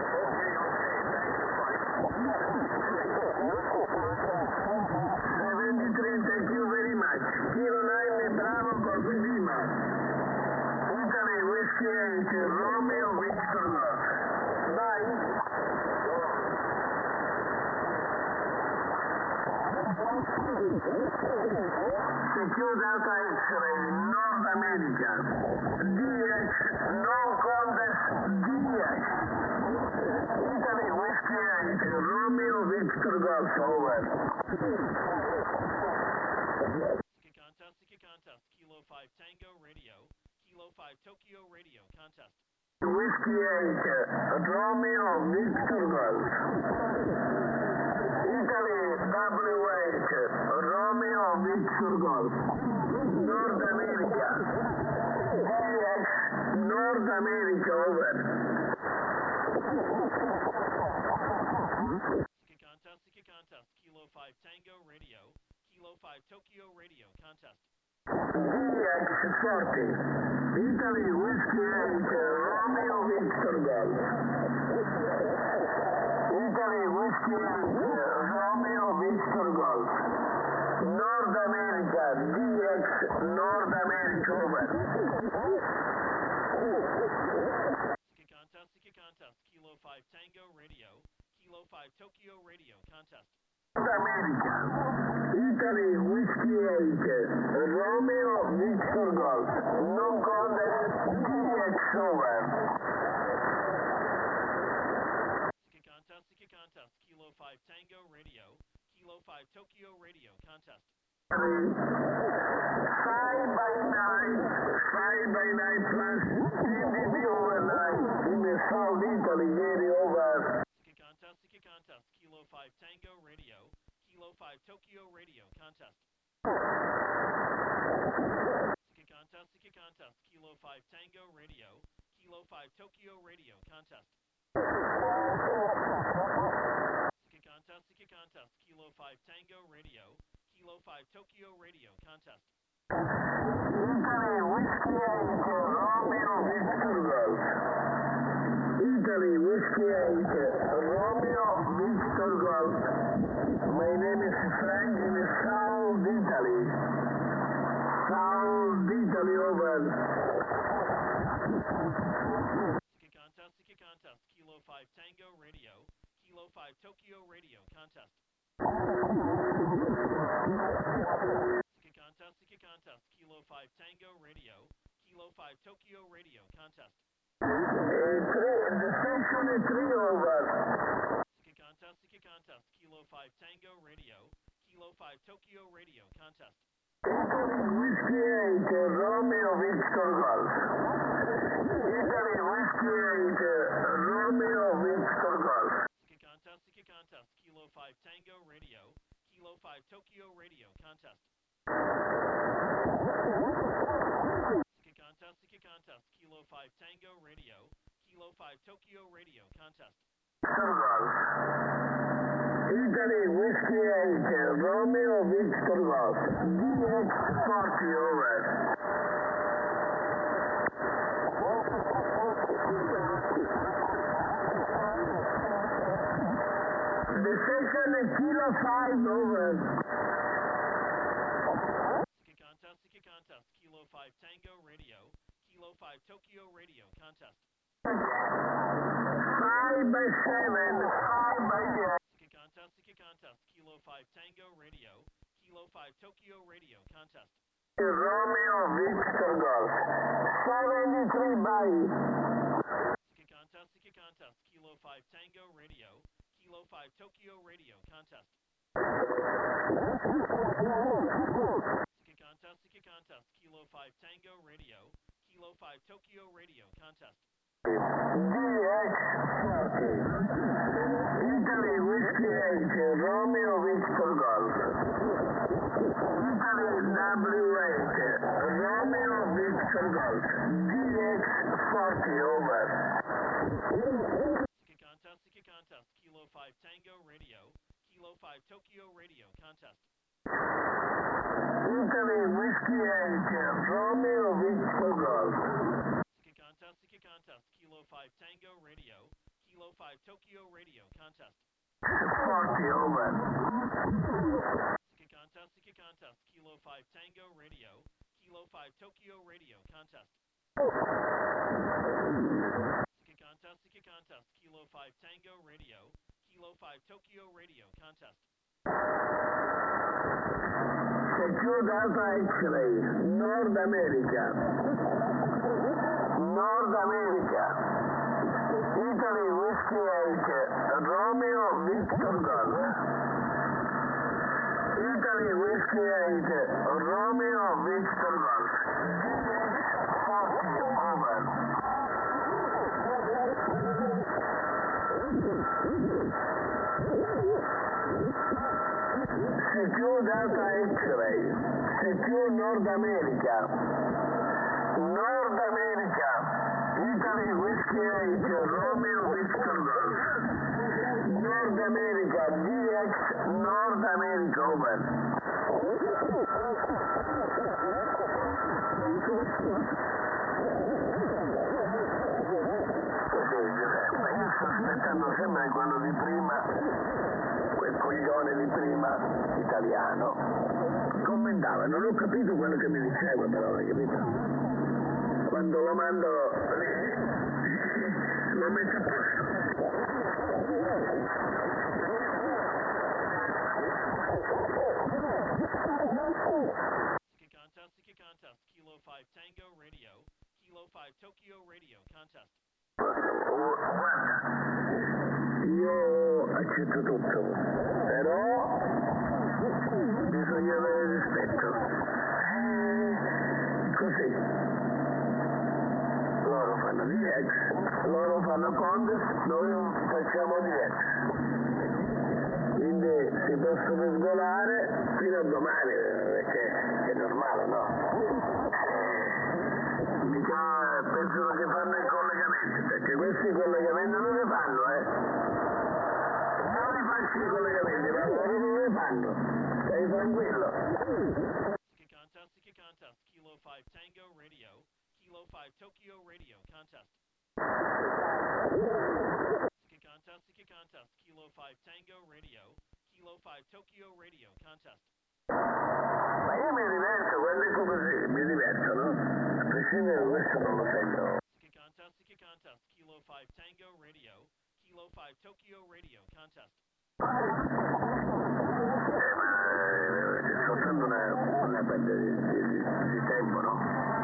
seventy-three, thank you very much. Kilo nine Bravo, Golf Lima. Italy, Whiskey eight, Romeo, Victor Golf. Bye. Secure Delta X-ray, North America. D X, no contest, D X. Italy, Whiskey eight, Romeo, Victor Golf, over. Seeking contest, seeking contest. Kilo five Tango Radio. Kilo five Tokyo Radio. Contest. Whiskey eight, Romeo, Victor Golf. Italy, W eight, Romeo, Victor Golf. North America. D X, North America, over. Seeking contest, seeking contest. Kilo five Tango Radio. Kilo five Tokyo Radio. Contest. D X forty. Italy, Whiskey eight, Romeo, Victor Golf. Italy, Whiskey eight, Romeo, Victor Golf. North America, D X, North America, over. Seeking contest, seeking contest. Kilo five Tango Radio. Kilo five Tokyo Radio. Contest. North America, Italy, Whiskey eight, Romeo, Victor Golf. No contest, D X, over. Seeking contest, seeking contest. Kilo five Tango Radio. Kilo five Tokyo Radio. Contest. Five by nine, five by nine plus, T V B overnight in the South Italy, area, over. Seeking contest, seeking contest. Kilo five Tango Radio. Kilo five Tokyo Radio. Contest. Seeking contest, seeking contest. Kilo five Tango Radio. Kilo five Tokyo Radio. Contest. Seeking contest, seeking contest. Kilo five Tango Radio. Kilo five Tokyo Radio. Contest. Italy, Whiskey eight, Romeo, Victor Golf. Italy, Whiskey eight, Romeo, Victor Golf. My name is Frank in South Italy. South Italy, over. Seeking contest, seeking contest. Kilo five Tango Radio. Kilo five Tokyo Radio. Contest. Seeking contest, seeking contest. Kilo five Tango Radio. Kilo five Tokyo Radio. Contest. Uh, three, the station is three, over. Seeking contest, seeking contest. Kilo five Tango Radio. Kilo five Tokyo Radio. Contest. Italy, Whiskey eight, Romeo, Victor Golf. Italy, Whiskey eight, Romeo, Victor Golf. Seeking contest, seeking contest. Kilo five Tango Radio. Kilo five Tokyo Radio. Contest. Seeking contest, seeking contest. Kilo five Tango Radio. Kilo five Tokyo Radio. Contest. Victor Golf. Italy, Whiskey eight, Romeo, Victor Golf. D X forty, over. The station is Kilo five, over. contest, Kilo five Tango Radio, Kilo five Tokyo Radio contest. five by seven, five by eight. Second contest, second contest, Kilo five Tango Radio, Kilo five Tokyo Radio contest. Romeo Victor Golf, seventy-three by. Second contest, second contest, Kilo five Tango Radio, Kilo five Tokyo Radio contest. Second contest, second contest, Kilo five Tango Radio, Kilo five Tokyo Radio contest. D X forty, Italy Whiskey eight, Romeo Victor Golf. Italy W eight, Romeo Victor Golf. D X forty, over. Second contest, second contest, Kilo five Tango Radio, Kilo five Tokyo Radio contest. Italy Whiskey eight, Romeo Victor Golf. Second contest, second contest, Kilo five Tango Radio, Kilo five Tokyo Radio contest. forty, over. Second contest, second contest, Kilo five Tango Radio, Kilo five Tokyo Radio contest. Second contest, second contest, Kilo five Tango Radio, Kilo five Tokyo Radio contest. Secure Delta X-Ray, Nord America. Nord America. Italy Whiskey eight, Romeo Victor Golf. Italy Whiskey eight, Romeo Victor Golf. forty, over. Secure Delta X-Ray, Secure Nord America. Nord America, Italy Whiskey eight, Romeo Victor Golf. Nord America, D X Nord America, over. Così, Giuseppe, io sto aspettando sempre quello di prima, quel coglione di prima, italiano, commentava, non ho capito quello che mi diceva però, hai capito? Quando lo mando lì, lo metto a posto. Second contest, second contest, Kilo five Tango Radio, Kilo five Tokyo Radio contest. Guarda, io accetto tutto, però bisogna avere rispetto. Eh, così. Loro fanno D X, loro fanno Contest, noi facciamo D X. Quindi si possono sgolare fino a domani, perché è normale, no? Mica pensano che fanno i collegamenti, perché questi collegamenti non li fanno, eh? Non li faccio i collegamenti, ma loro non li fanno. Stai tranquillo. Second contest, second contest, Kilo five Tango Radio, Kilo five Tokyo Radio contest. Second contest, second contest, Kilo five Tango Radio, Kilo five Tokyo Radio contest. Ma io mi diverto, quando dico così, mi diverto, no? A prescindere da questo non lo sento. Second contest, second contest, Kilo five Tango Radio, Kilo five Tokyo Radio contest. Eh, ma eh, è soltanto una, una perdita di, di, di tempo, no?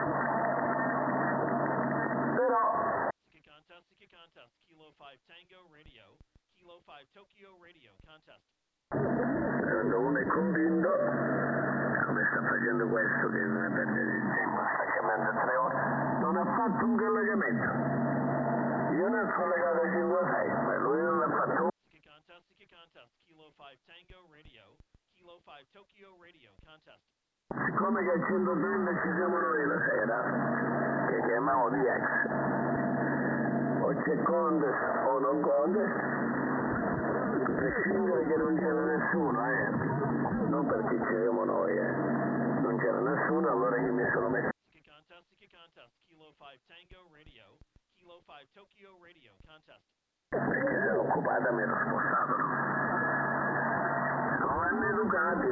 Però, Second contest, second contest, Kilo five Tango Radio, Kilo five Tokyo Radio contest. quando uno è convinto, come sta facendo questo, che è una perdita di tempo, sta chiamando tre ore, non ha fatto un collegamento. Io ne ho collegato cinque o sei, ma lui non l'ha fatto. Second contest, second contest, Kilo five Tango Radio, Kilo five Tokyo Radio contest. Siccome che a centotrenta ci siamo noi la sera, che chiamiamo D X, o c'è contest o non contest, a prescindere che non c'era nessuno, eh, non perché ci siamo noi, eh, non c'era nessuno, allora io mi sono messo. Second contest, second contest, Kilo five Tango Radio, Kilo five Tokyo Radio contest. Perché se ero occupata mi ero spostato, no? Non vanno educati.